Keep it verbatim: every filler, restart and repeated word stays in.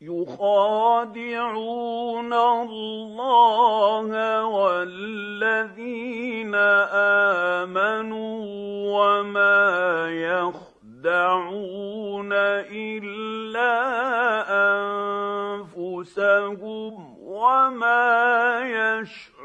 يخادعون الله والذين آمنوا وما يخدعون إلا أنفسهم وما يشعرون.